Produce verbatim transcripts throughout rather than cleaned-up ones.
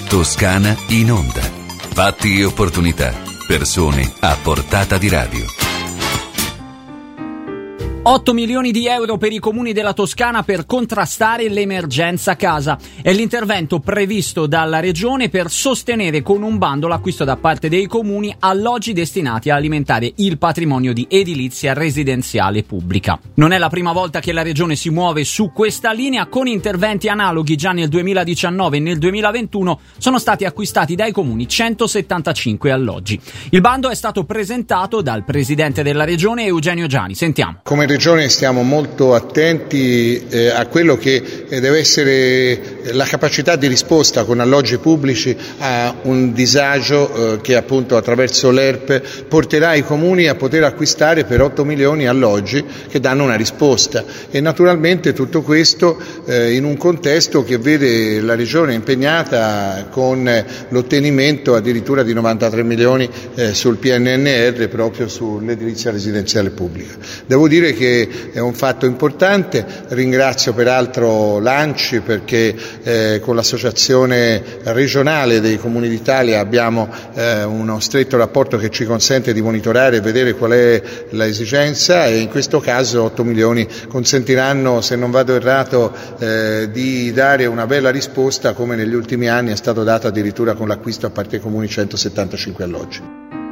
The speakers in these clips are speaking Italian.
Toscana in onda. Fatti e opportunità. Persone a portata di radio. otto milioni di euro per i comuni della Toscana per contrastare l'emergenza casa. È l'intervento previsto dalla Regione per sostenere con un bando l'acquisto da parte dei comuni alloggi destinati a alimentare il patrimonio di edilizia residenziale pubblica. Non è la prima volta che la Regione si muove su questa linea. Con interventi analoghi già nel duemiladiciannove e nel duemilaventuno sono stati acquistati dai comuni centosettantacinque alloggi. Il bando è stato presentato dal presidente della Regione Eugenio Giani. Sentiamo. Come Regione stiamo molto attenti eh, a quello che eh, deve essere la capacità di risposta con alloggi pubblici a un disagio eh, che appunto attraverso l'E R P porterà i comuni a poter acquistare per otto milioni alloggi che danno una risposta, e naturalmente tutto questo eh, in un contesto che vede la Regione impegnata con eh, l'ottenimento addirittura di novantatré milioni eh, sul P N R R proprio sull'edilizia residenziale pubblica. Devo dire che è un fatto importante. Ringrazio peraltro l'ANCI perché eh, con l'associazione regionale dei comuni d'Italia abbiamo eh, uno stretto rapporto che ci consente di monitorare e vedere qual è l'esigenza, e in questo caso otto milioni consentiranno, se non vado errato, eh, di dare una bella risposta, come negli ultimi anni è stato dato addirittura con l'acquisto a parte dei comuni centosettantacinque alloggi.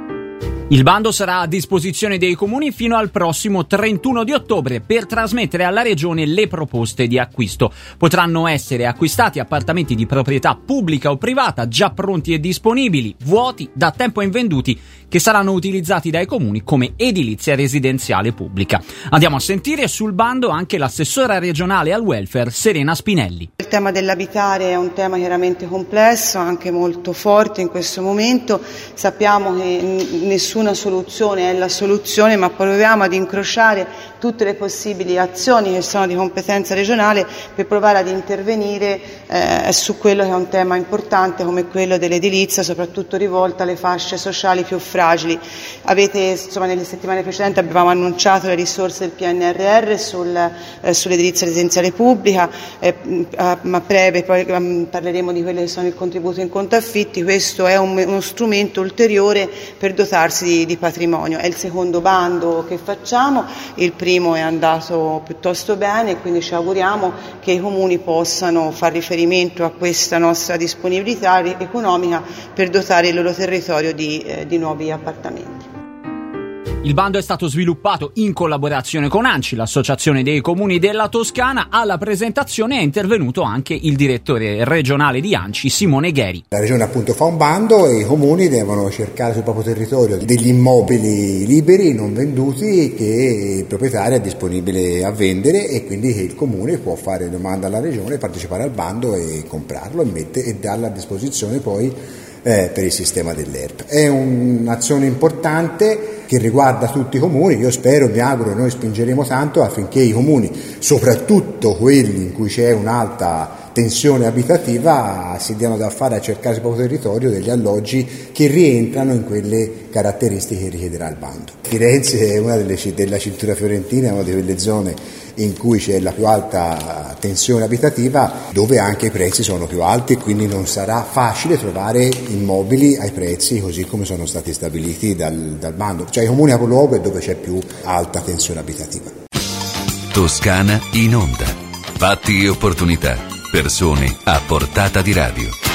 Il bando sarà a disposizione dei comuni fino al prossimo trentuno di ottobre per trasmettere alla Regione le proposte di acquisto. Potranno essere acquistati appartamenti di proprietà pubblica o privata già pronti e disponibili, vuoti, da tempo invenduti, che saranno utilizzati dai comuni come edilizia residenziale pubblica. Andiamo a sentire sul bando anche l'assessora regionale al welfare Serena Spinelli. Il tema dell'abitare è un tema chiaramente complesso, anche molto forte in questo momento. Sappiamo che nessuna soluzione è la soluzione, ma proviamo ad incrociare tutte le possibili azioni che sono di competenza regionale per provare ad intervenire eh, su quello che è un tema importante come quello dell'edilizia, soprattutto rivolta alle fasce sociali più fragili. Avete, insomma, nelle settimane precedenti abbiamo annunciato le risorse del P N R R sul, eh, sull'edilizia residenziale pubblica, eh, a, a breve poi um, parleremo di quelli che sono il contributo in conto affitti. Questo è un, uno strumento ulteriore per dotarsi di, di patrimonio. È il secondo bando che facciamo, il primo è andato piuttosto bene e quindi ci auguriamo che i comuni possano far riferimento a questa nostra disponibilità economica per dotare il loro territorio di, eh, di nuovi appartamenti. Il bando è stato sviluppato in collaborazione con ANCI, l'associazione dei comuni della Toscana. Alla presentazione è intervenuto anche il direttore regionale di ANCI, Simone Gheri. La regione appunto fa un bando e i comuni devono cercare sul proprio territorio degli immobili liberi, non venduti, che il proprietario è disponibile a vendere, e quindi il comune può fare domanda alla regione, partecipare al bando e comprarlo e, mette, e darlo a disposizione poi Eh, per il sistema dell'E R P. È un'azione importante che riguarda tutti i comuni. Io spero, mi auguro, noi spingeremo tanto affinché i comuni, soprattutto quelli in cui c'è un'alta tensione abitativa, si diano da fare a cercare sul proprio territorio degli alloggi che rientrano in quelle caratteristiche che richiederà il bando. Firenze è una delle della cintura fiorentina, è una di quelle zone in cui c'è la più alta tensione abitativa, dove anche i prezzi sono più alti, e quindi non sarà facile trovare immobili ai prezzi così come sono stati stabiliti dal, dal bando. Cioè i comuni capoluogo è dove c'è più alta tensione abitativa. Toscana in onda. Fatti e opportunità. Persone a portata di radio.